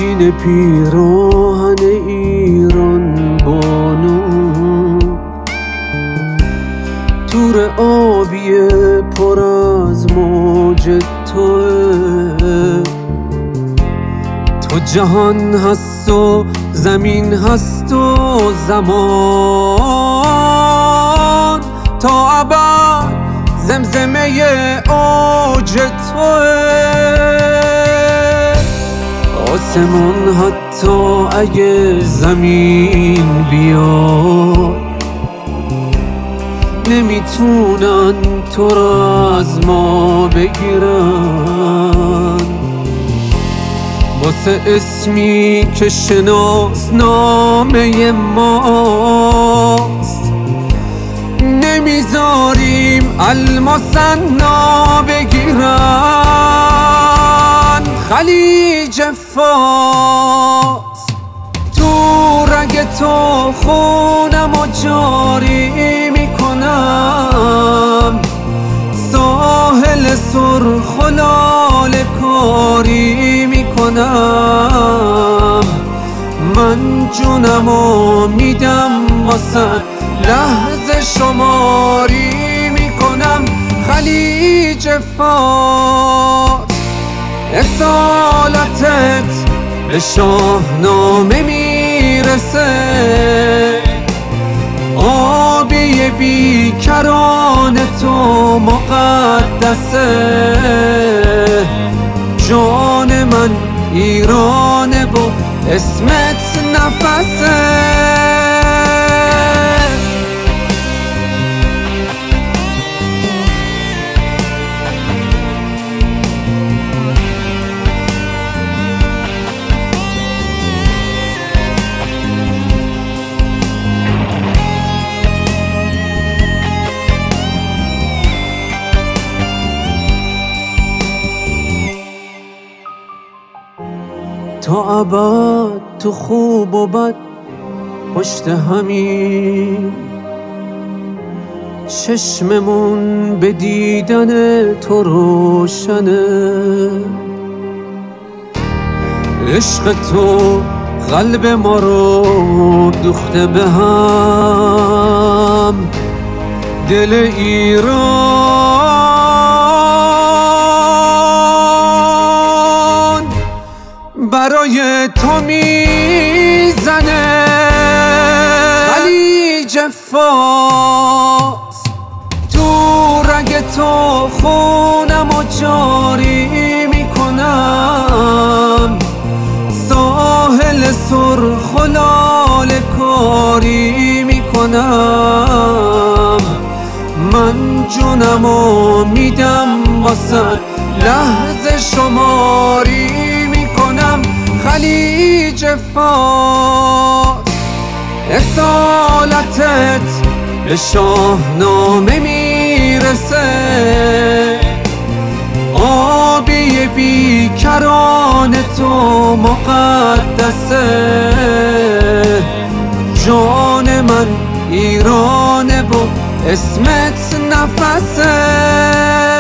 نشین پیراهن ایران بانو، تور آبی پر از موج توه. تو جهان هست و زمین هست و زمان، تا ابد زمزمه اوج توه. آسمان حتی اگه زمین بیاد، نمیتونن تو را از ما بگیرن. واسه اسمی که شناسنامه ماست، نمیذاریم الماسنا بگیرن. خلیج فارس تو رگ تو خونم و جاری میکنم، ساحل سرخ و لاله کاری میکنم. من جونمو میدم واسه لحظه شماری میکنم. خلیج فارس اصالتت به شاهنامه میرسه، آبی بیکران تو مقدسه. جان من ایرانه و اسمت نفسه. تا ابد تو خوب و بد پشت همین، چشممون به دیدن تو روشنه. عشق تو قلب ما رو دوخته به هم، دل ایران برای تو میزنه. خلیج فارس تو رگ تو خونم و جاری میکنم، ساحل سرخ و لاله کاری میکنم. من جونمو میدم واسه لحظه شماری میکنم. خلیج فارس اصالتت به شاهنامه میرسه، آبی بیکران تو مقدسه. جان من ایرانه و اسمت نفسه.